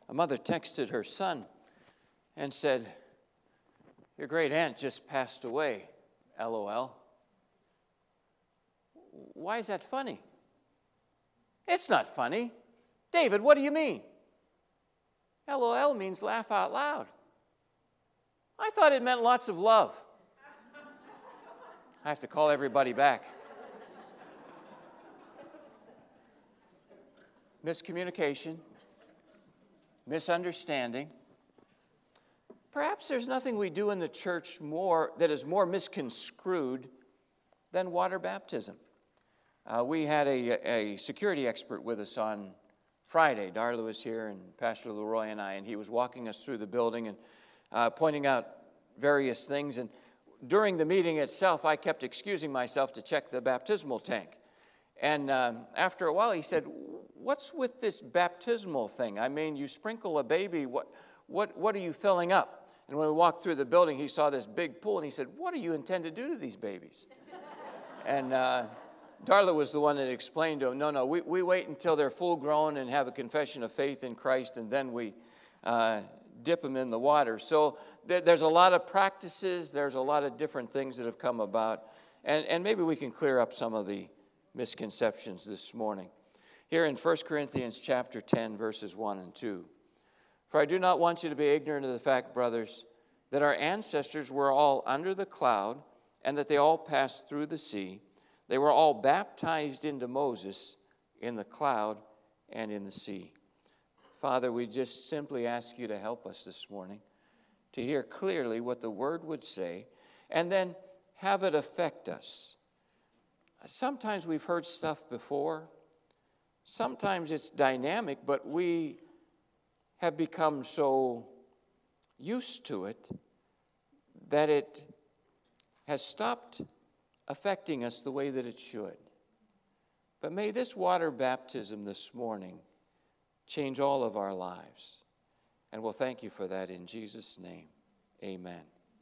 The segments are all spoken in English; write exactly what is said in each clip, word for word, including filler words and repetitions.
A mother texted her son and said, "Your great aunt just passed away, LOL." Why is that funny? It's not funny. David, what do you mean? LOL means laugh out loud. I thought it meant lots of love. I have to call everybody back. Miscommunication, misunderstanding. Perhaps there's nothing we do in the church more that is more misconstrued than water baptism. Uh, we had a, a security expert with us on Friday. Darla was here, and Pastor Leroy and I, and he was walking us through the building and uh, pointing out various things. And during the meeting itself, I kept excusing myself to check the baptismal tank. And um, after a while, he said, "What's with this baptismal thing? I mean, you sprinkle a baby, what, what, what are you filling up?" And when we walked through the building, he saw this big pool, and he said, "What do you intend to do to these babies?" and uh, Darla was the one that explained to him, no, no, we, we wait until they're full grown and have a confession of faith in Christ, and then we uh, dip them in the water. So th- there's a lot of practices, there's a lot of different things that have come about, and, and maybe we can clear up some of the misconceptions this morning. Here in First Corinthians chapter ten, verses one and two. "For I do not want you to be ignorant of the fact, brothers, that our ancestors were all under the cloud, and that they all passed through the sea. They were all baptized into Moses in the cloud and in the sea." Father, we just simply ask you to help us this morning to hear clearly what the Word would say, and then have it affect us. Sometimes we've heard stuff before. Sometimes it's dynamic, but we have become so used to it that it has stopped affecting us the way that it should. But may this water baptism this morning change all of our lives. And we'll thank you for that in Jesus' name. Amen.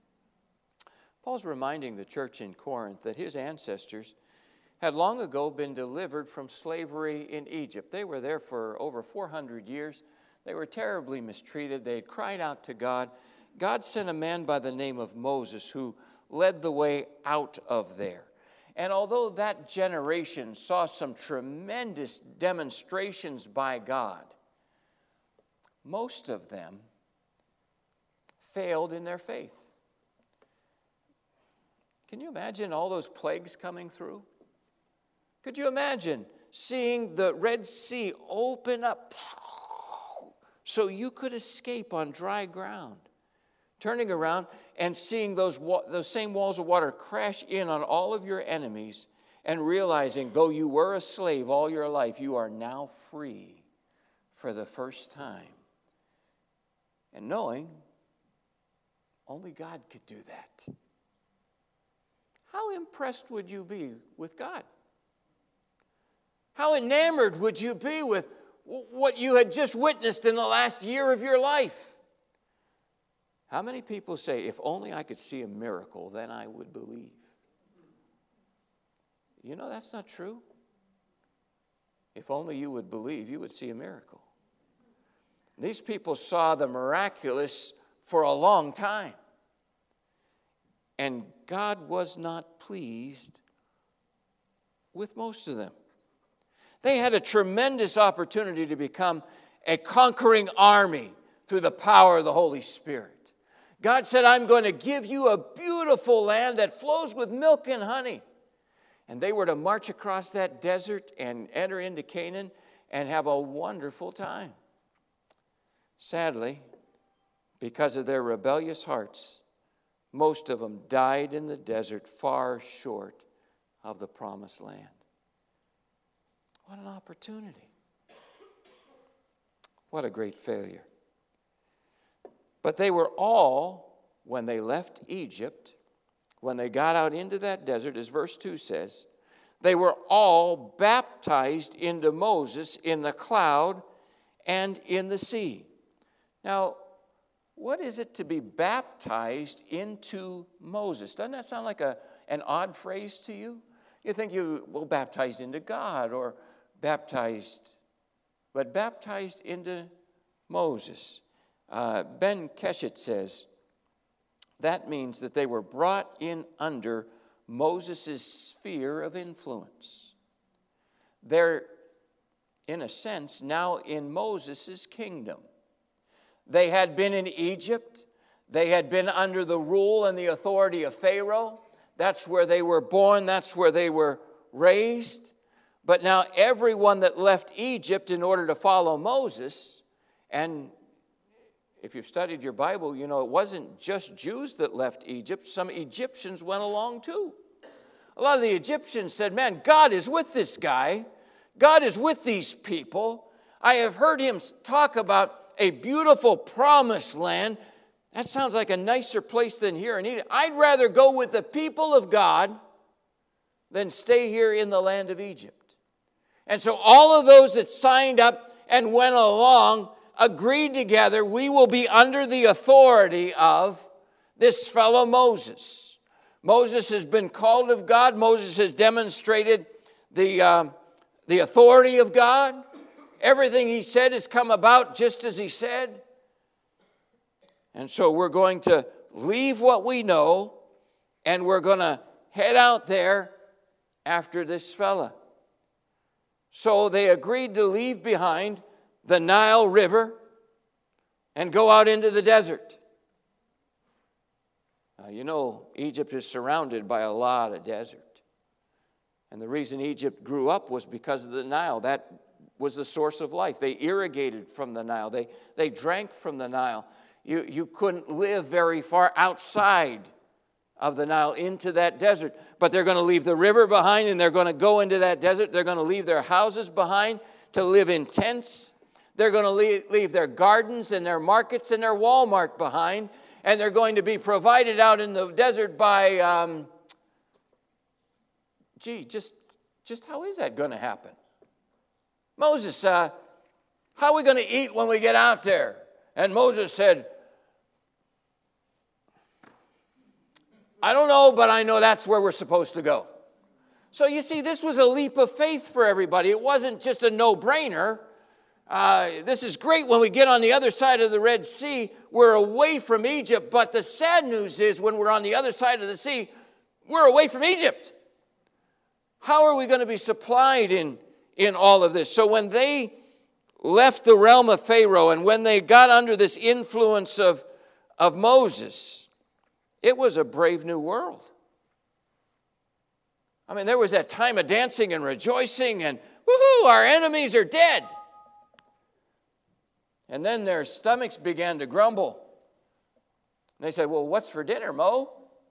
Paul's reminding the church in Corinth that his ancestors had long ago been delivered from slavery in Egypt. They were there for over four hundred years. They were terribly mistreated. They had cried out to God. God sent a man by the name of Moses who led the way out of there. And although that generation saw some tremendous demonstrations by God, most of them failed in their faith. Can you imagine all those plagues coming through? Could you imagine seeing the Red Sea open up so you could escape on dry ground? Turning around and seeing those, those same walls of water crash in on all of your enemies, and realizing, though you were a slave all your life, you are now free for the first time. And knowing only God could do that. How impressed would you be with God? How enamored would you be with what you had just witnessed in the last year of your life? How many people say, if only I could see a miracle, then I would believe? You know, that's not true. If only you would believe, you would see a miracle. These people saw the miraculous for a long time. And God was not pleased with most of them. They had a tremendous opportunity to become a conquering army through the power of the Holy Spirit. God said, I'm going to give you a beautiful land that flows with milk and honey. And they were to march across that desert and enter into Canaan and have a wonderful time. Sadly, because of their rebellious hearts, most of them died in the desert far short of the promised land. What an opportunity. What a great failure. But they were all, when they left Egypt, when they got out into that desert, as verse two says, they were all baptized into Moses in the cloud and in the sea. Now, what is it to be baptized into Moses? Doesn't that sound like a, an odd phrase to you? You think you, well, baptized into God or baptized, but baptized into Moses. Uh, Ben Keshet says, that means that they were brought in under Moses' sphere of influence. They're, in a sense, now in Moses' kingdom. They had been in Egypt. They had been under the rule and the authority of Pharaoh. That's where they were born. That's where they were raised. But now everyone that left Egypt in order to follow Moses, and if you've studied your Bible, you know it wasn't just Jews that left Egypt. Some Egyptians went along too. A lot of the Egyptians said, man, God is with this guy. God is with these people. I have heard him talk about a beautiful promised land. That sounds like a nicer place than here in Egypt. I'd rather go with the people of God than stay here in the land of Egypt. And so all of those that signed up and went along agreed together, we will be under the authority of this fellow Moses. Moses has been called of God. Moses has demonstrated the, um, the authority of God. Everything he said has come about just as he said. And so we're going to leave what we know, and we're going to head out there after this fella. So they agreed to leave behind the Nile River and go out into the desert. Now, you know, Egypt is surrounded by a lot of desert. And the reason Egypt grew up was because of the Nile. That was the source of life. They irrigated from the Nile. They, they drank from the Nile. You, you couldn't live very far outside of the Nile into that desert. But they're going to leave the river behind, and they're going to go into that desert. They're going to leave their houses behind to live in tents. They're going to leave, leave their gardens and their markets and their Walmart behind. And they're going to be provided out in the desert by, um, gee, just, just how is that going to happen? Moses, uh, how are we going to eat when we get out there? And Moses said, I don't know, but I know that's where we're supposed to go. So you see, this was a leap of faith for everybody. It wasn't just a no-brainer. Uh, this is great when we get on the other side of the Red Sea. We're away from Egypt, but the sad news is when we're on the other side of the sea, we're away from Egypt. How are we going to be supplied in, in all of this? So when they left the realm of Pharaoh and when they got under this influence of, of Moses, it was a brave new world. I mean, there was that time of dancing and rejoicing and, woohoo, our enemies are dead. And then their stomachs began to grumble. And they said, well, what's for dinner, Mo?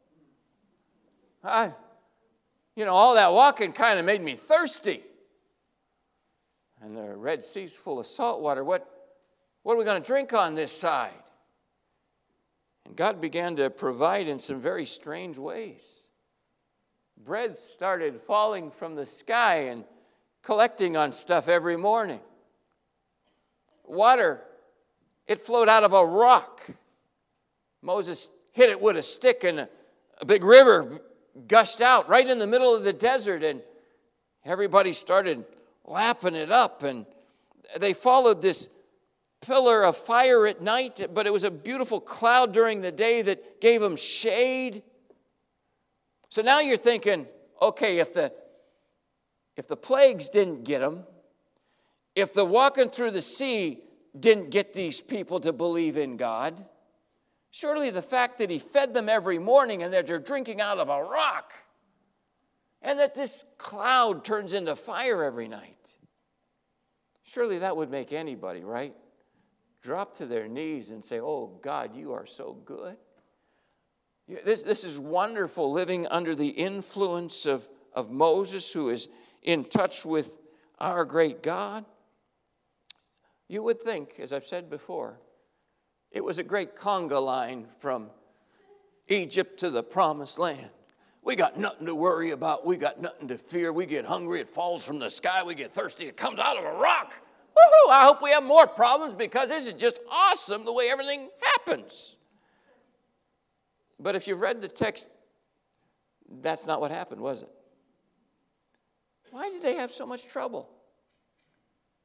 I, you know, all that walking kind of made me thirsty. And the Red Sea's full of salt water. What, what are we going to drink on this side? And God began to provide in some very strange ways. Bread started falling from the sky and collecting on stuff every morning. Water, it flowed out of a rock. Moses hit it with a stick and a, a big river gushed out right in the middle of the desert, and everybody started lapping it up. And they followed this pillar of fire at night, but it was a beautiful cloud during the day that gave them shade. So now you're thinking, okay, if the if the plagues didn't get them, if the walking through the sea didn't get these people to believe in God, surely the fact that he fed them every morning and that they're drinking out of a rock and that this cloud turns into fire every night, surely that would make anybody, right, drop to their knees and say, oh, God, you are so good. This, this is wonderful, living under the influence of, of Moses, who is in touch with our great God. You would think, as I've said before, it was a great conga line from Egypt to the promised land. We got nothing to worry about. We got nothing to fear. We get hungry, it falls from the sky. We get thirsty, it comes out of a rock. Woohoo! I hope we have more problems because this is just awesome the way everything happens. But if you've read the text, that's not what happened, was it? Why did they have so much trouble?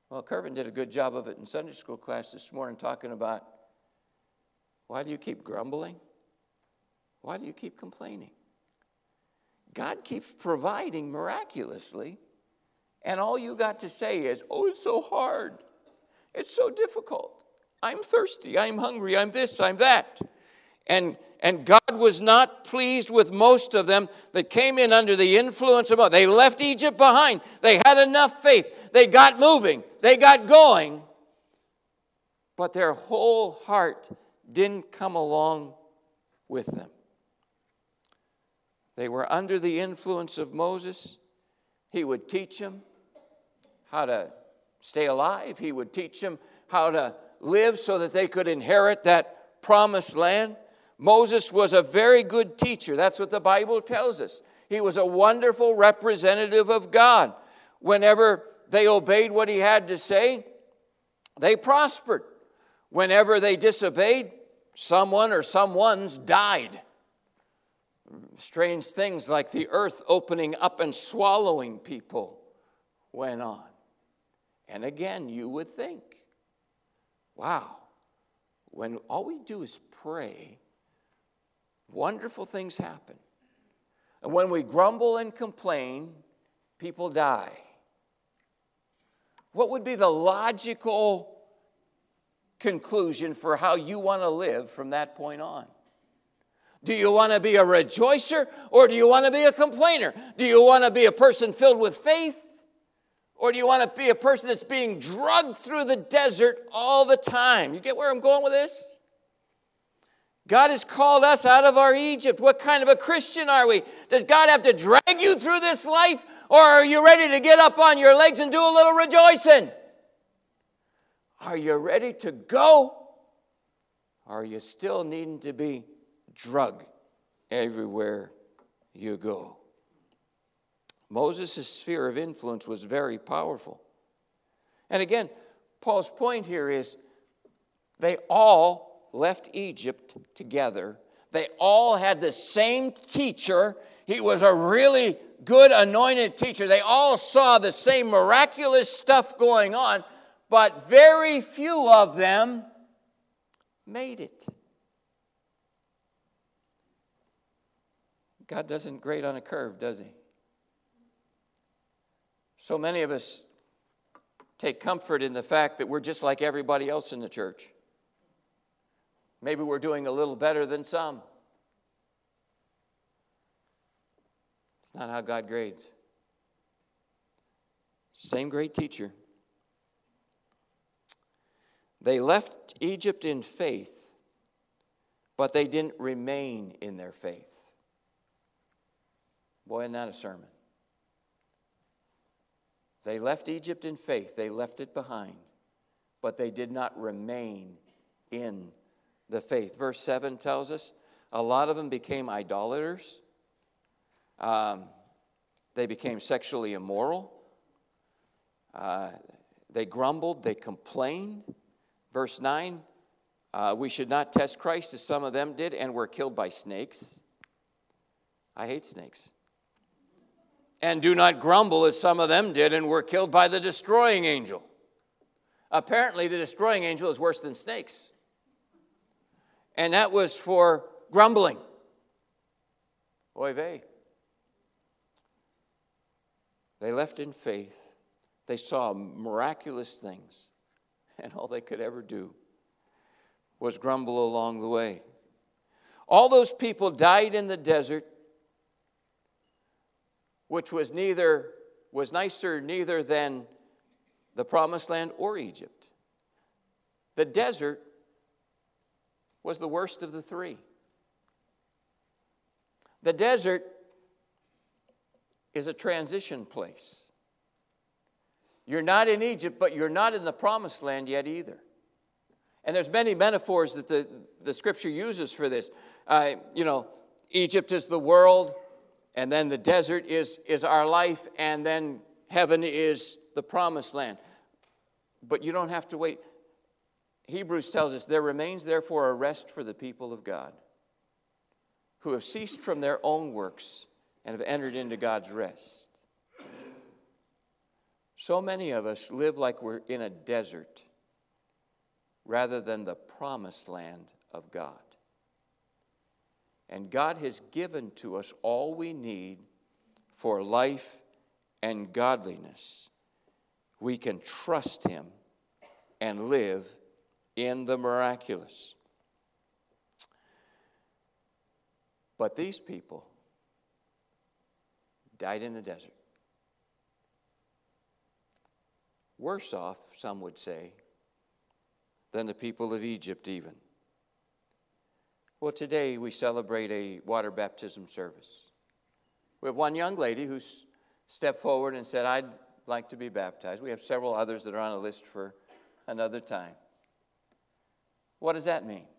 Well, Kervin did a good job of it in Sunday school class this morning, talking about, why do you keep grumbling? Why do you keep complaining? God keeps providing miraculously, and all you got to say is, oh, it's so hard. It's so difficult. I'm thirsty. I'm hungry. I'm this. I'm that. And, and God was not pleased with most of them that came in under the influence of, they left Egypt behind. They had enough faith. They got moving. They got going. But their whole heart didn't come along with them. They were under the influence of Moses. He would teach them how to stay alive. He would teach them how to live so that they could inherit that promised land. Moses was a very good teacher. That's what the Bible tells us. He was a wonderful representative of God. Whenever they obeyed what he had to say, they prospered. Whenever they disobeyed, someone or someone's died. Strange things like the earth opening up and swallowing people went on. And again, you would think, wow, when all we do is pray, wonderful things happen. And when we grumble and complain, people die. What would be the logical conclusion for how you want to live from that point on? Do you want to be a rejoicer, or do you want to be a complainer? Do you want to be a person filled with faith, or do you want to be a person that's being drugged through the desert all the time? You get where I'm going with this? God has called us out of our Egypt. What kind of a Christian are we? Does God have to drag you through this life, or are you ready to get up on your legs and do a little rejoicing? Are you ready to go, or are you still needing to be drugged everywhere you go? Moses' sphere of influence was very powerful. And again, Paul's point here is they all left Egypt together. They all had the same teacher. He was a really good anointed teacher. They all saw the same miraculous stuff going on, but very few of them made it. God doesn't grade on a curve, does he? So many of us take comfort in the fact that we're just like everybody else in the church. Maybe we're doing a little better than some. It's not how God grades. Same great teacher. They left Egypt in faith, but they didn't remain in their faith. Boy, isn't that a sermon? They left Egypt in faith. They left it behind, but they did not remain in the faith. Verse seven tells us a lot of them became idolaters. Um, they became sexually immoral. Uh, they grumbled. They complained. Verse nine, uh, we should not test Christ as some of them did and were killed by snakes. I hate snakes. And do not grumble as some of them did and were killed by the destroying angel. Apparently, the destroying angel is worse than snakes. And that was for grumbling. Oy vey. They left in faith. They saw miraculous things. And all they could ever do was grumble along the way. All those people died in the desert, which was neither was nicer neither than the promised land or Egypt. The desert was the worst of the three. The desert is a transition place. You're not in Egypt, but you're not in the promised land yet either. And there's many metaphors that the, the scripture uses for this. Uh, you know, Egypt is the world, and then the desert is, is our life, and then heaven is the promised land. But you don't have to wait. Hebrews tells us, there remains therefore a rest for the people of God, who have ceased from their own works and have entered into God's rest. So many of us live like we're in a desert rather than the promised land of God. And God has given to us all we need for life and godliness. We can trust Him and live in the miraculous. But these people died in the desert. Worse off, some would say, than the people of Egypt even. Well, today we celebrate a water baptism service. We have one young lady who's stepped forward and said, I'd like to be baptized. We have several others that are on a list for another time. What does that mean?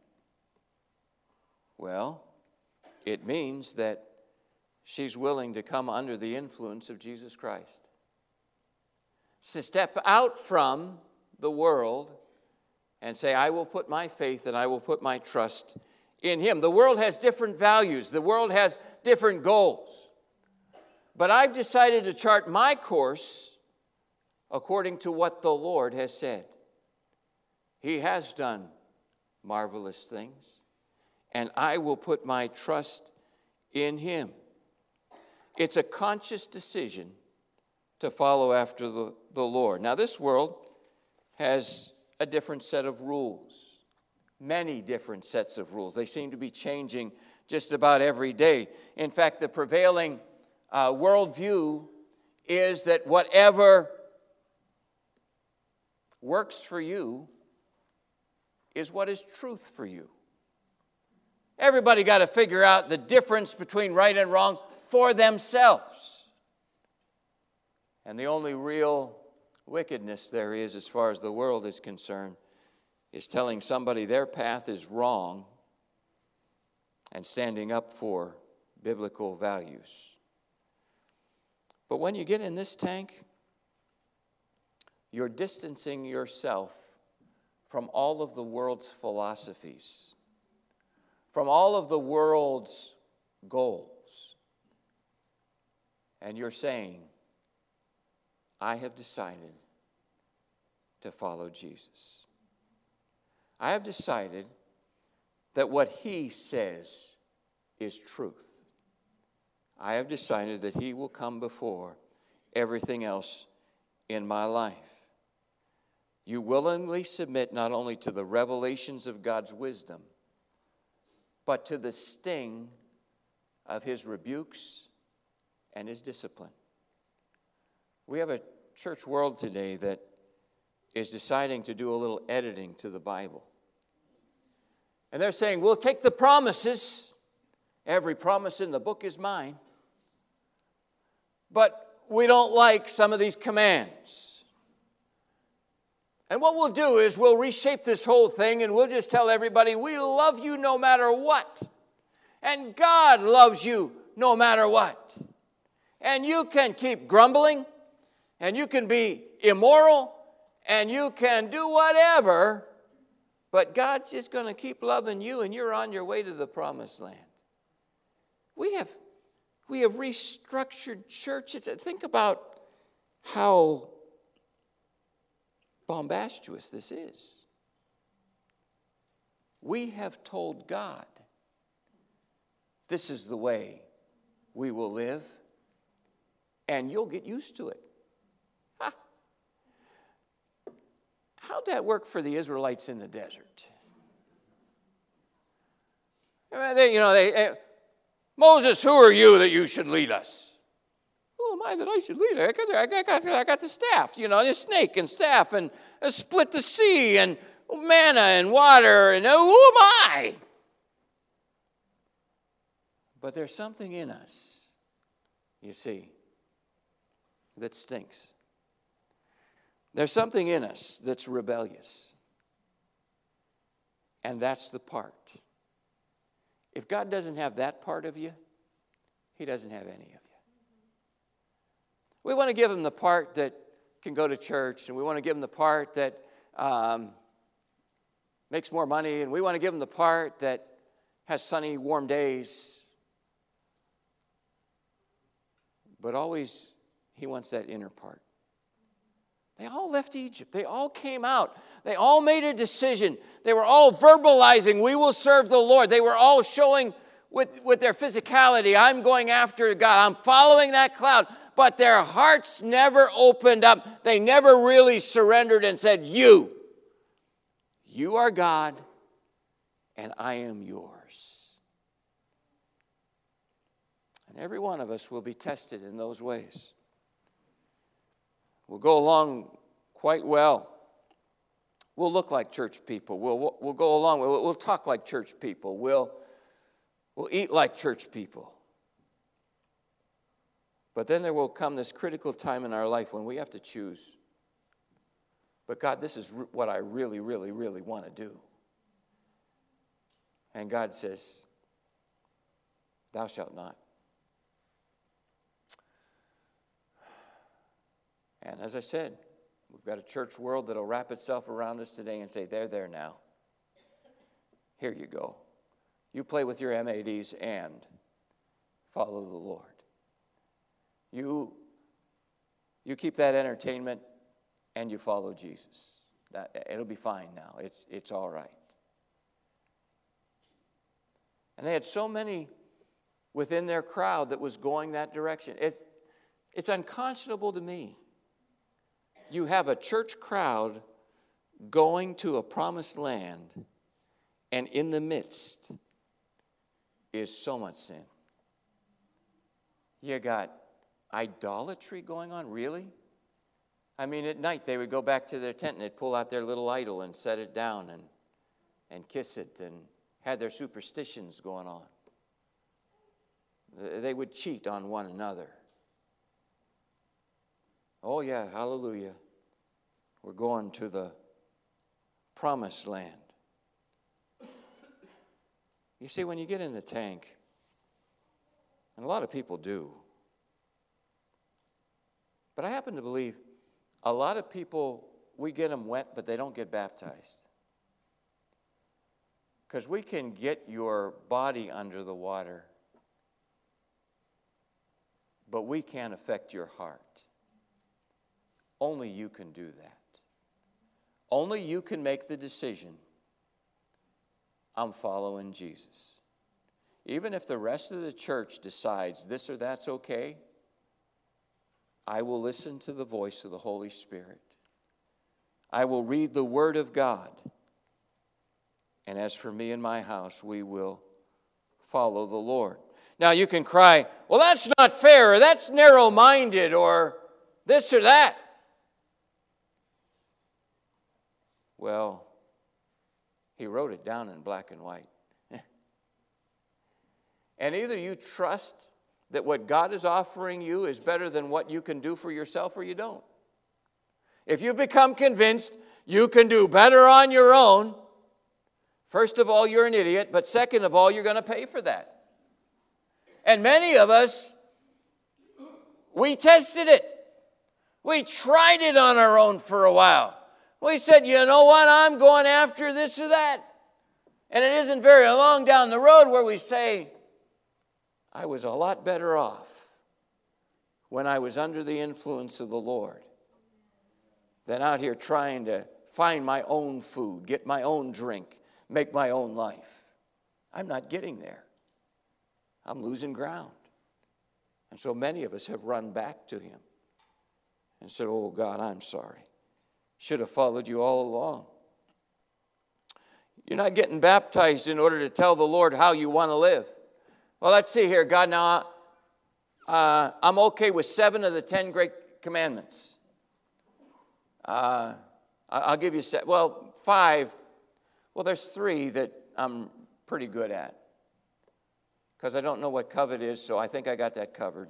Well, it means that she's willing to come under the influence of Jesus Christ. To step out from the world and say, I will put my faith and I will put my trust in Him. The world has different values. The world has different goals. But I've decided to chart my course according to what the Lord has said. He has done marvelous things, and I will put my trust in Him. It's a conscious decision to follow after the, the Lord. Now, this world has a different set of rules, many different sets of rules. They seem to be changing just about every day. In fact, the prevailing uh, worldview is that whatever works for you is what is truth for you. Everybody got to figure out the difference between right and wrong for themselves. And the only real wickedness there is, as far as the world is concerned, is telling somebody their path is wrong and standing up for biblical values. But when you get in this tank, you're distancing yourself from all of the world's philosophies, from all of the world's goals. And you're saying, I have decided to follow Jesus. I have decided that what He says is truth. I have decided that He will come before everything else in my life. You willingly submit not only to the revelations of God's wisdom, but to the sting of His rebukes and His discipline. We have a church world today that is deciding to do a little editing to the Bible. And they're saying, we'll take the promises. Every promise in the book is mine. But we don't like some of these commands. And what we'll do is we'll reshape this whole thing and we'll just tell everybody, we love you no matter what. And God loves you no matter what. And you can keep grumbling, and you can be immoral, and you can do whatever, but God's just going to keep loving you, and you're on your way to the promised land. We have, we have restructured churches. Think about how bombastious this is. We have told God, this is the way we will live, and you'll get used to it. Huh. How'd that work for the Israelites in the desert? They, you know, they, they, Moses, who are you that you should lead us? Who am I that I should lead? I got, I got, I got the staff, you know, the snake and staff, and uh, split the sea, and manna and water, and uh, who am I? But there's something in us, you see, that stinks. There's something in us that's rebellious. And that's the part. If God doesn't have that part of you, He doesn't have any of you. We want to give Him the part that can go to church, and we want to give Him the part that um, makes more money, and we want to give Him the part that has sunny, warm days. But always, He wants that inner part. They all left Egypt. They all came out. They all made a decision. They were all verbalizing, we will serve the Lord. They were all showing with, with their physicality, I'm going after God. I'm following that cloud. But their hearts never opened up. They never really surrendered and said, you, you are God and I am yours. And every one of us will be tested in those ways. We'll go along quite well. We'll look like church people. We'll, we'll go along. We'll, we'll talk like church people. We'll, we'll eat like church people. But then there will come this critical time in our life when we have to choose. But God, this is what I really, really, really want to do. And God says, thou shalt not. And as I said, we've got a church world that'll wrap itself around us today and say, there, there now. Here you go. You play with your M A Ds and follow the Lord. You, you keep that entertainment and you follow Jesus. That, it'll be fine now. It's, it's all right. And they had so many within their crowd that was going that direction. It's, it's unconscionable to me. You have a church crowd going to a promised land, and in the midst is so much sin. You got idolatry going on, really? I mean, at night they would go back to their tent and they'd pull out their little idol and set it down and, and kiss it and had their superstitions going on. They would cheat on one another. Oh, yeah, hallelujah. We're going to the promised land. You see, when you get in the tank, and a lot of people do, but I happen to believe a lot of people, we get them wet, but they don't get baptized. Because we can get your body under the water, but we can't affect your heart. Only you can do that. Only you can make the decision, I'm following Jesus. Even if the rest of the church decides this or that's okay, I will listen to the voice of the Holy Spirit. I will read the Word of God. And as for me and my house, we will follow the Lord. Now you can cry, well, that's not fair, or that's narrow-minded, or this or that. Well, he wrote it down in black and white. And either you trust that what God is offering you is better than what you can do for yourself, or you don't. If you become convinced you can do better on your own, first of all, you're an idiot, but second of all, you're going to pay for that. And many of us, we tested it. We tried it on our own for a while. We said, you know what, I'm going after this or that. And it isn't very long down the road where we say, I was a lot better off when I was under the influence of the Lord than out here trying to find my own food, get my own drink, make my own life. I'm not getting there. I'm losing ground. And so many of us have run back to him and said, oh, God, I'm sorry. Should have followed you all along. You're not getting baptized in order to tell the Lord how you want to live. Well, let's see here, God. Now, uh, I'm okay with seven of the ten great commandments. Uh, I'll give you seven. Well, five. Well, there's three that I'm pretty good at. Because I don't know what covet is, so I think I got that covered.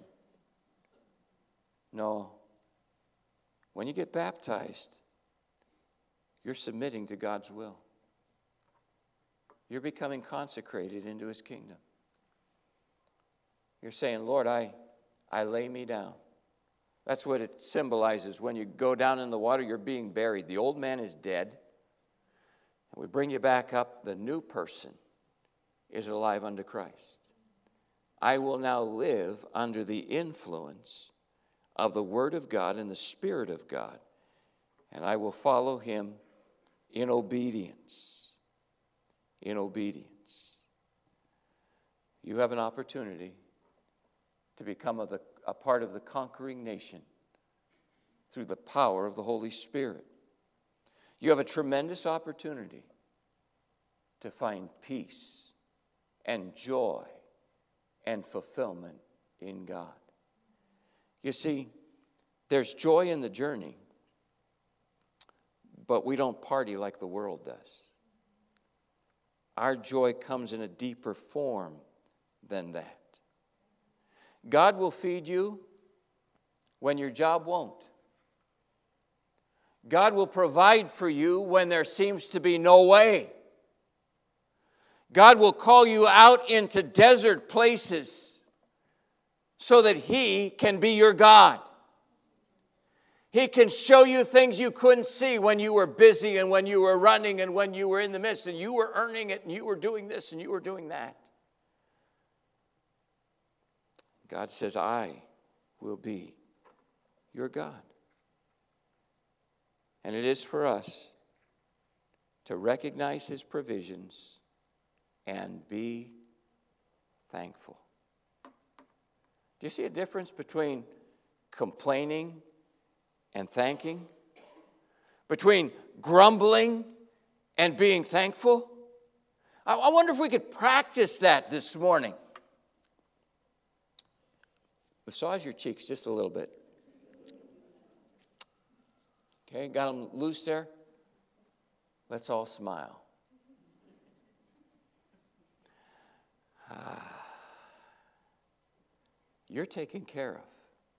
No. When you get baptized, you're submitting to God's will. You're becoming consecrated into his kingdom. You're saying, Lord, I, I lay me down. That's what it symbolizes. When you go down in the water, you're being buried. The old man is dead. And we bring you back up. The new person is alive unto Christ. I will now live under the influence of the Word of God and the Spirit of God. and I will follow him in obedience. In obedience. You have an opportunity to become a, the, a part of the conquering nation through the power of the Holy Spirit. You have a tremendous opportunity to find peace and joy and fulfillment in God. You see, there's joy in the journey, but we don't party like the world does. Our joy comes in a deeper form than that. God will feed you when your job won't. God will provide for you when there seems to be no way. God will call you out into desert places so that He can be your God. He can show you things you couldn't see when you were busy and when you were running and when you were in the midst and you were earning it and you were doing this and you were doing that. God says, I will be your God. And it is for us to recognize His provisions and be thankful. Do you see a difference between complaining and thanking? Between grumbling and being thankful? I, I wonder if we could practice that this morning. Massage your cheeks just a little bit. Okay, got them loose there? Let's all smile. Ah, you're taken care of.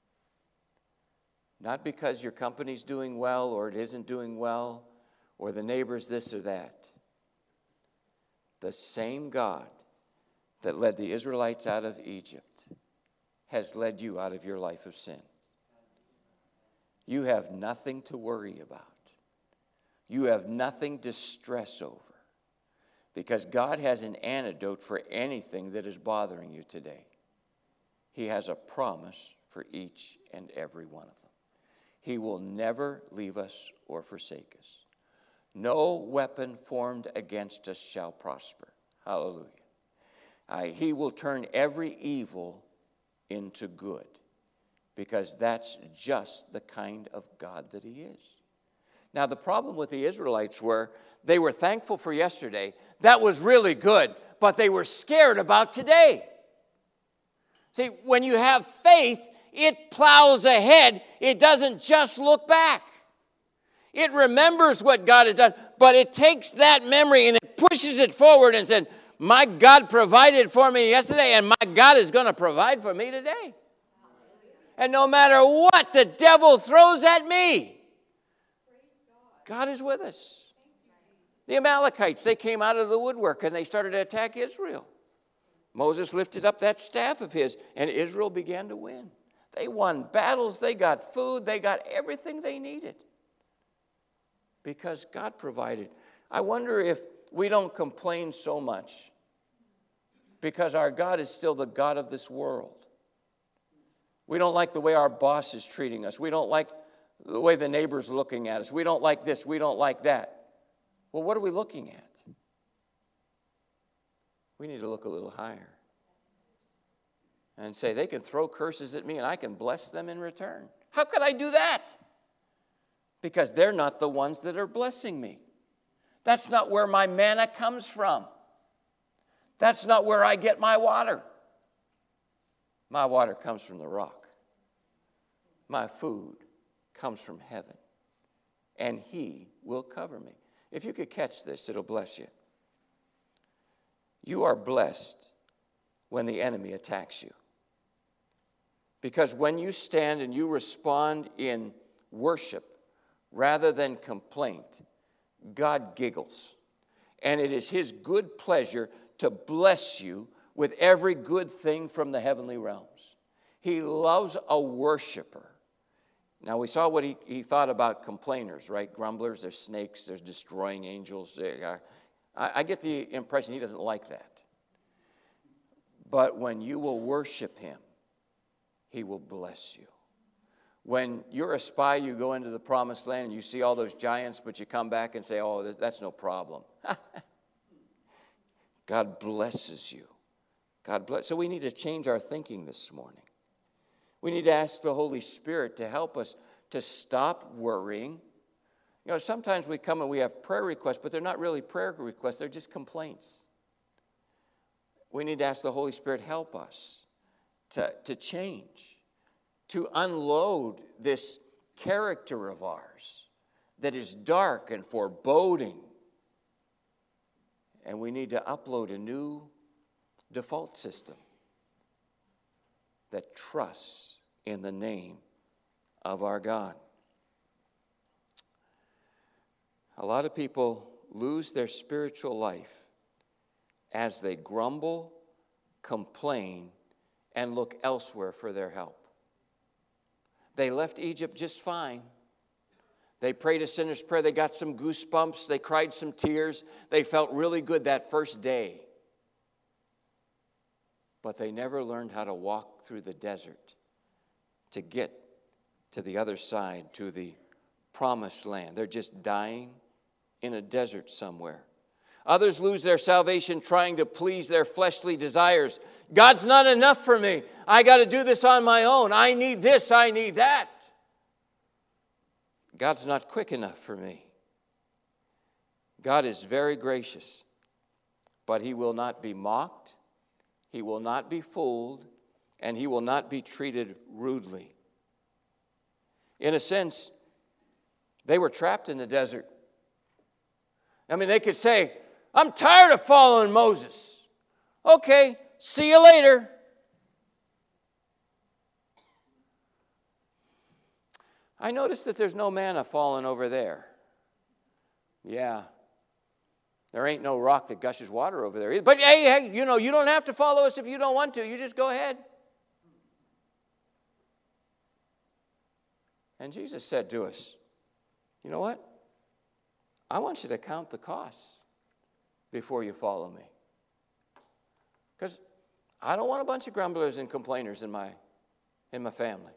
Not because your company's doing well or it isn't doing well or the neighbor's this or that. The same God that led the Israelites out of Egypt has led you out of your life of sin. You have nothing to worry about. You have nothing to stress over. Because God has an antidote for anything that is bothering you today. He has a promise for each and every one of them. He will never leave us or forsake us. No weapon formed against us shall prosper. Hallelujah. Uh, he will turn every evil into good. Because that's just the kind of God that He is. Now, the problem with the Israelites were they were thankful for yesterday. That was really good, but they were scared about today. See, when you have faith, it plows ahead. It doesn't just look back. It remembers what God has done, but it takes that memory and it pushes it forward and says, my God provided for me yesterday, and my God is going to provide for me today. And no matter what the devil throws at me, God is with us. The Amalekites, they came out of the woodwork and they started to attack Israel. Moses lifted up that staff of his and Israel began to win. They won battles, they got food, they got everything they needed. Because God provided. I wonder if we don't complain so much because our God is still the God of this world. We don't like the way our boss is treating us. We don't like the way the neighbor's looking at us. We don't like this. We don't like that. Well, what are we looking at? We need to look a little higher and say, they can throw curses at me and I can bless them in return. How could I do that? Because they're not the ones that are blessing me. That's not where my manna comes from. That's not where I get my water. My water comes from the rock. My food comes from heaven. And He will cover me. If you could catch this, it'll bless you. You are blessed when the enemy attacks you. Because when you stand and you respond in worship rather than complaint, God giggles. And it is His good pleasure to bless you with every good thing from the heavenly realms. He loves a worshiper. Now, we saw what he, he thought about complainers, right? Grumblers, they're snakes, they're destroying angels. They are, I, I get the impression He doesn't like that. But when you will worship Him, He will bless you. When you're a spy, you go into the promised land and you see all those giants, but you come back and say, oh, that's no problem. God blesses you. God bless. So we need to change our thinking this morning. We need to ask the Holy Spirit to help us to stop worrying. You know, sometimes we come and we have prayer requests, but they're not really prayer requests. They're just complaints. We need to ask the Holy Spirit, help us to, to change, to unload this character of ours that is dark and foreboding. And we need to upload a new default system that trusts in the name of our God. A lot of people lose their spiritual life as they grumble, complain, and look elsewhere for their help. They left Egypt just fine. They prayed a sinner's prayer. They got some goosebumps. They cried some tears. They felt really good that first day. But they never learned how to walk through the desert to get to the other side, to the promised land. They're just dying in a desert somewhere. Others lose their salvation trying to please their fleshly desires. God's not enough for me. I got to do this on my own. I need this. I need that. God's not quick enough for me. God is very gracious, but he will not be mocked. He will not be fooled, and he will not be treated rudely. In a sense, they were trapped in the desert. I mean, they could say, I'm tired of following Moses. Okay, see you later. I noticed that there's no manna falling over there. Yeah. There ain't no rock that gushes water over there either. But hey, hey, you know, you don't have to follow us if you don't want to. You just go ahead. And Jesus said to us, you know what? I want you to count the costs before you follow me. Because I don't want a bunch of grumblers and complainers in my, in my family.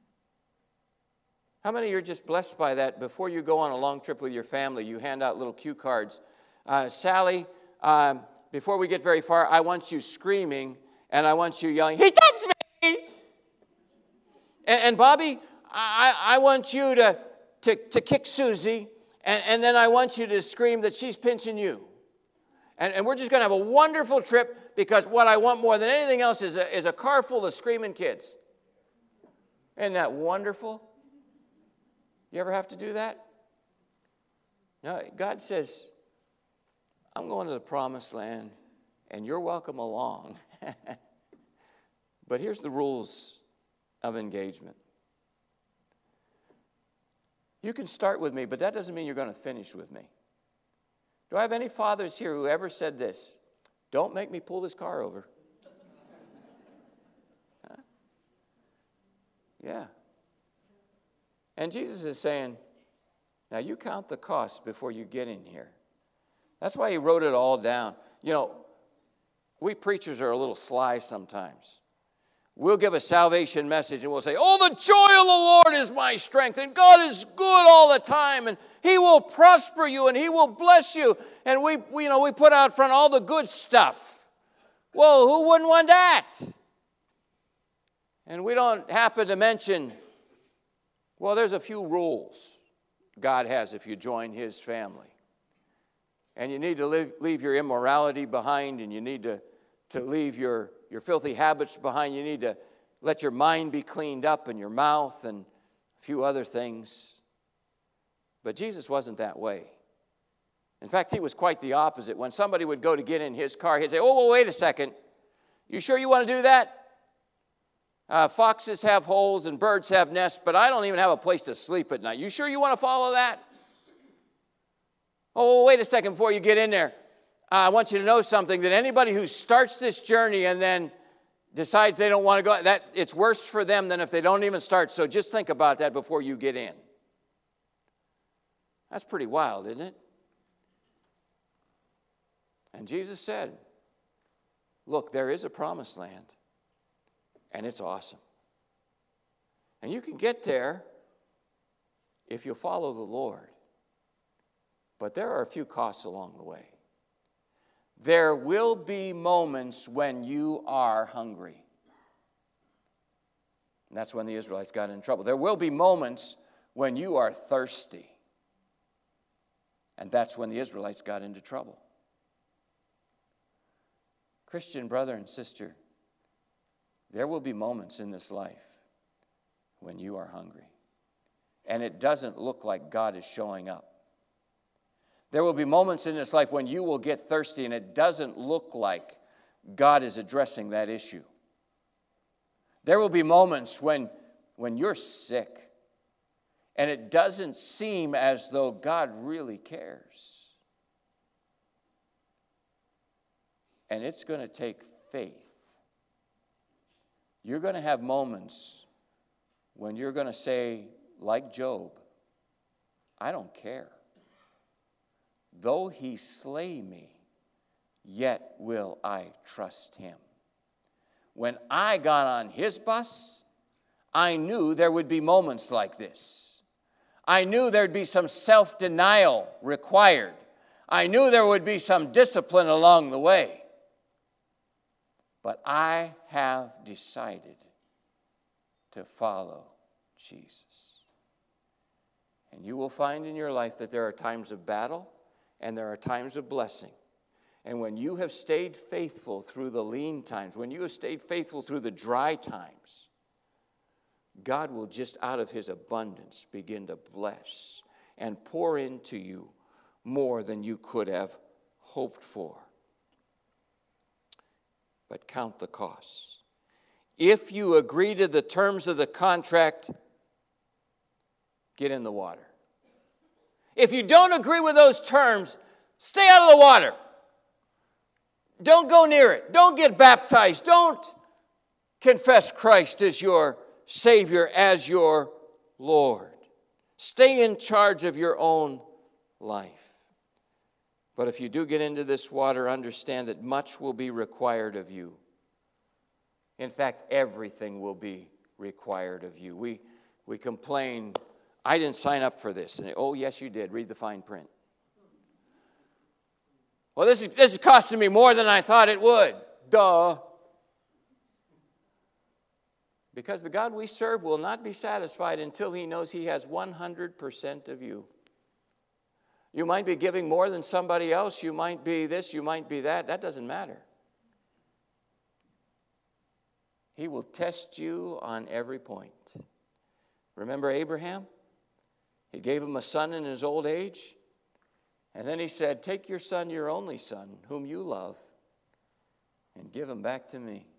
How many of you are just blessed by that? Before you go on a long trip with your family, you hand out little cue cards. Uh, Sally, um, before we get very far, I want you screaming and I want you yelling, he touched me! And, and Bobby, I, I want you to, to, to kick Susie, and, and then I want you to scream that she's pinching you. And, and we're just going to have a wonderful trip, because what I want more than anything else is a, is a car full of screaming kids. Isn't that wonderful? You ever have to do that? No, God says, I'm going to the promised land, and you're welcome along. But here's the rules of engagement. You can start with me, but that doesn't mean you're going to finish with me. Do I have any fathers here who ever said this? Don't make me pull this car over. Huh? Yeah. And Jesus is saying, now you count the costs before you get in here. That's why he wrote it all down. You know, we preachers are a little sly sometimes. We'll give a salvation message and we'll say, oh, the joy of the Lord is my strength, and God is good all the time, and he will prosper you, and he will bless you. And we, we, you know, we put out front all the good stuff. Well, who wouldn't want that? And we don't happen to mention, well, there's a few rules God has if you join his family. And you need to leave, leave your immorality behind, and you need to, to leave your, your filthy habits behind. You need to let your mind be cleaned up, and your mouth, and a few other things. But Jesus wasn't that way. In fact, he was quite the opposite. When somebody would go to get in his car, he'd say, oh, well, wait a second. You sure you want to do that? Uh, foxes have holes and birds have nests, but I don't even have a place to sleep at night. You sure you want to follow that? Oh, wait a second before you get in there. Uh, I want you to know something, that anybody who starts this journey and then decides they don't want to go, that it's worse for them than if they don't even start. So just think about that before you get in. That's pretty wild, isn't it? And Jesus said, look, there is a promised land, and it's awesome. And you can get there if you follow the Lord. But there are a few costs along the way. There will be moments when you are hungry. And that's when the Israelites got in trouble. There will be moments when you are thirsty. And that's when the Israelites got into trouble. Christian brother and sister, there will be moments in this life when you are hungry. And it doesn't look like God is showing up. There will be moments in this life when you will get thirsty and it doesn't look like God is addressing that issue. There will be moments when, when you're sick and it doesn't seem as though God really cares. And it's going to take faith. You're going to have moments when you're going to say, like Job, I don't care. Though he slay me, yet will I trust him. When I got on his bus, I knew there would be moments like this. I knew there'd be some self-denial required. I knew there would be some discipline along the way. But I have decided to follow Jesus. And you will find in your life that there are times of battle and there are times of blessing. And when you have stayed faithful through the lean times, when you have stayed faithful through the dry times, God will just out of his abundance begin to bless and pour into you more than you could have hoped for. But count the costs. If you agree to the terms of the contract, get in the water. If you don't agree with those terms, stay out of the water. Don't go near it. Don't get baptized. Don't confess Christ as your Savior, as your Lord. Stay in charge of your own life. But if you do get into this water, understand that much will be required of you. In fact, everything will be required of you. We, we complain, I didn't sign up for this. And, oh, yes, you did. Read the fine print. Well, this is, this is costing me more than I thought it would. Duh. Because the God we serve will not be satisfied until he knows he has one hundred percent of you. You might be giving more than somebody else. You might be this, you might be that. That doesn't matter. He will test you on every point. Remember Abraham? He gave him a son in his old age. And then he said, take your son, your only son, whom you love, and give him back to me.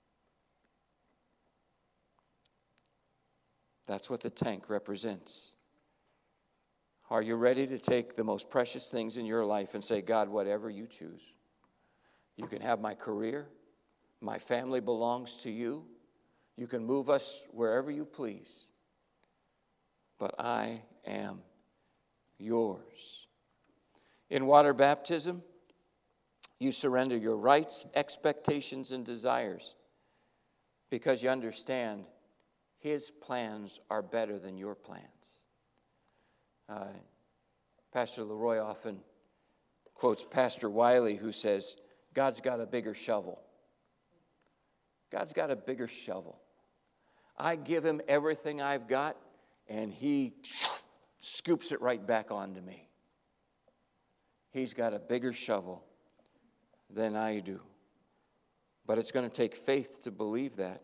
That's what the tank represents. Are you ready to take the most precious things in your life and say, God, whatever you choose. You can have my career. My family belongs to you. You can move us wherever you please. But I am yours. In water baptism, you surrender your rights, expectations, and desires because you understand his plans are better than your plans. Uh, Pastor Leroy often quotes Pastor Wiley, who says, God's got a bigger shovel. God's got a bigger shovel. I give him everything I've got, and he scoops it right back onto me. He's got a bigger shovel than I do. But it's going to take faith to believe that.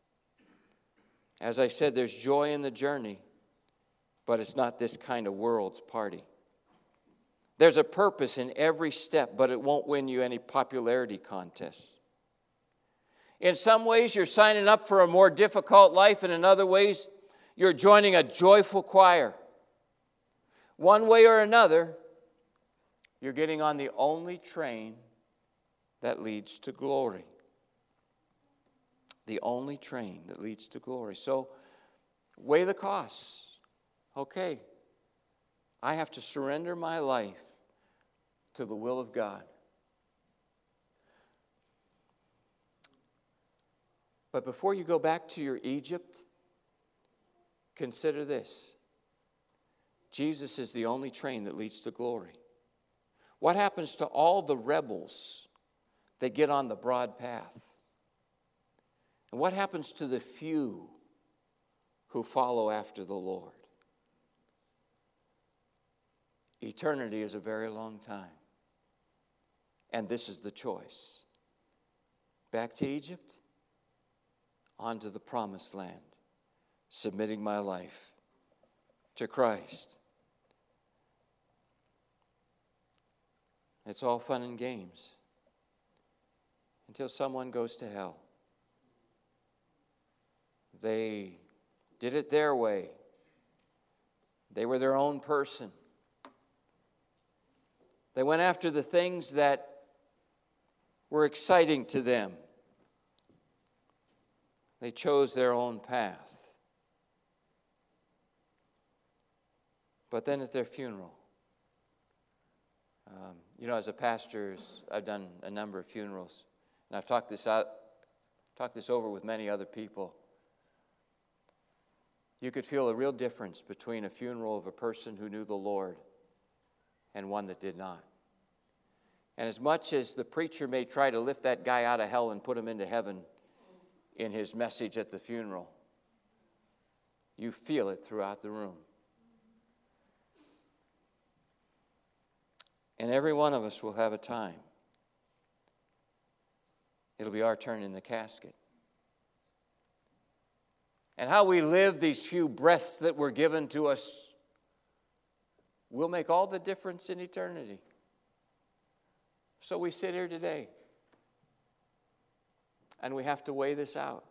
As I said, there's joy in the journey. But it's not this kind of world's party. There's a purpose in every step, but it won't win you any popularity contests. In some ways, you're signing up for a more difficult life, and in other ways, you're joining a joyful choir. One way or another, you're getting on the only train that leads to glory. The only train that leads to glory. So, weigh the costs. Okay, I have to surrender my life to the will of God. But before you go back to your Egypt, consider this. Jesus is the only train that leads to glory. What happens to all the rebels that get on the broad path? And what happens to the few who follow after the Lord? Eternity is a very long time. And this is the choice. Back to Egypt, on to the promised land, submitting my life to Christ. It's all fun and games until someone goes to hell. They did it their way. They were their own person. They went after the things that were exciting to them. They chose their own path. But then at their funeral, um, you know, as a pastor, I've done a number of funerals, and I've talked this out, talked this over with many other people. You could feel a real difference between a funeral of a person who knew the Lord and one that did not. And as much as the preacher may try to lift that guy out of hell and put him into heaven in his message at the funeral, you feel it throughout the room. And every one of us will have a time. It'll be our turn in the casket. And how we live these few breaths that were given to us will make all the difference in eternity. So we sit here today, and we have to weigh this out.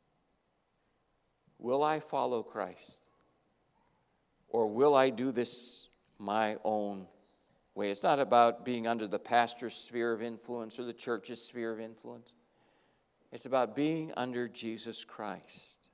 Will I follow Christ? Or will I do this my own way? It's not about being under the pastor's sphere of influence or the church's sphere of influence. It's about being under Jesus Christ.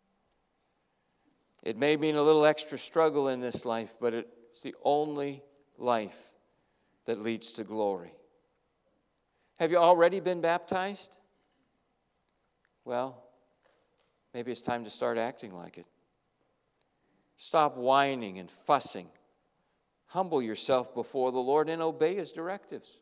It may mean a little extra struggle in this life, but it's the only life that leads to glory. Have you already been baptized? Well, maybe it's time to start acting like it. Stop whining and fussing. Humble yourself before the Lord and obey His directives.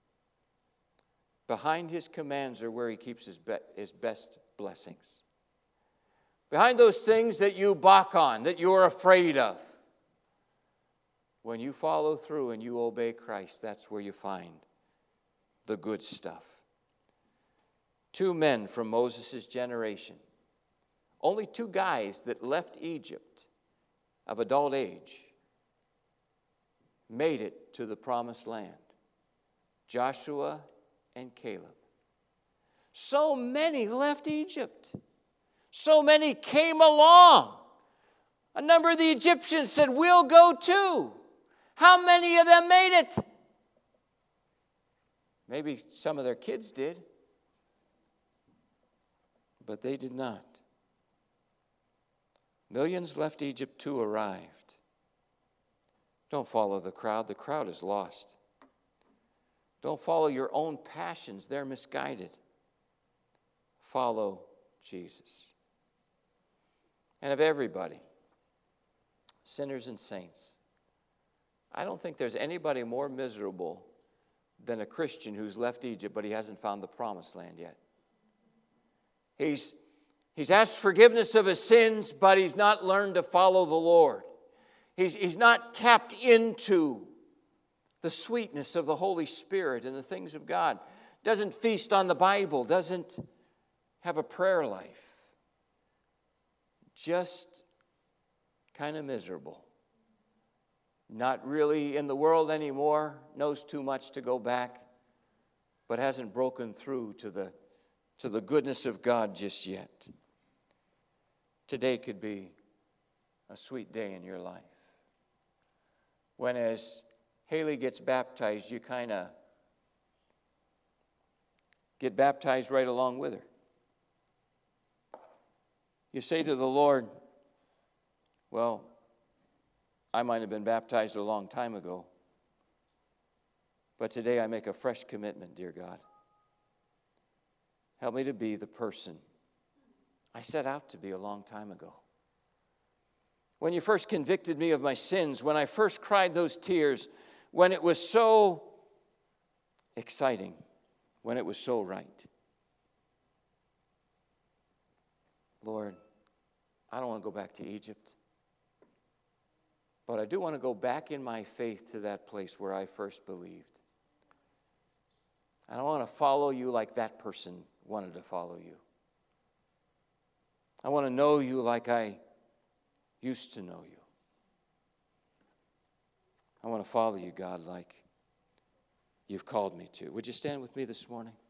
Behind His commands are where He keeps His, be- his best blessings. Behind those things that you balk on, that you're afraid of. When you follow through and you obey Christ, that's where you find the good stuff. Two men from Moses' generation, only two guys that left Egypt of adult age, made it to the promised land. Joshua and Caleb. So many left Egypt. So many came along. A number of the Egyptians said, we'll go too. How many of them made it? Maybe some of their kids did, but they did not. Millions left Egypt, two arrived. Don't follow the crowd. The crowd is lost. Don't follow your own passions. They're misguided. Follow Jesus. And of everybody, sinners and saints, I don't think there's anybody more miserable than a Christian who's left Egypt, but he hasn't found the promised land yet. He's, he's asked forgiveness of his sins, but he's not learned to follow the Lord. He's, he's not tapped into the sweetness of the Holy Spirit and the things of God. Doesn't feast on the Bible, doesn't have a prayer life. Just kind of miserable. Not really in the world anymore, knows too much to go back, but hasn't broken through to the, to the goodness of God just yet. Today could be a sweet day in your life. When as Haley gets baptized, you kind of get baptized right along with her. You say to the Lord, well, I might have been baptized a long time ago, but today I make a fresh commitment, dear God. Help me to be the person I set out to be a long time ago. when you first convicted me of my sins, when I first cried those tears, when it was so exciting, when it was so right. Lord, I don't want to go back to Egypt, but I do want to go back in my faith to that place where I first believed. I don't want to follow you like that person wanted to follow you. I want to know you like I used to know you. I want to follow you, God, like you've called me to. Would you stand with me this morning?